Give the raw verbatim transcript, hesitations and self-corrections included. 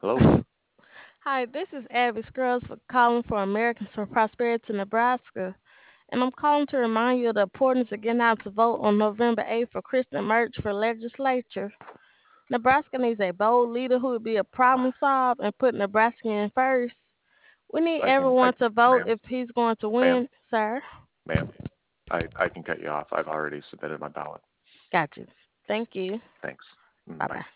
Hello. Hi, this is Abby Scruggs for calling for Americans for Prosperity, Nebraska. And I'm calling to remind you of the importance of getting out to vote on November eighth for Kristen Merch for legislature. Nebraska needs a bold leader who will be a problem solver and put Nebraska in first. We need I can, I, everyone to vote ma'am, if he's going to ma'am, win, sir. ma'am. I, I can cut you off. I've already submitted my ballot. Got you. Thank you. Thanks. Mm, Bye bye. bye.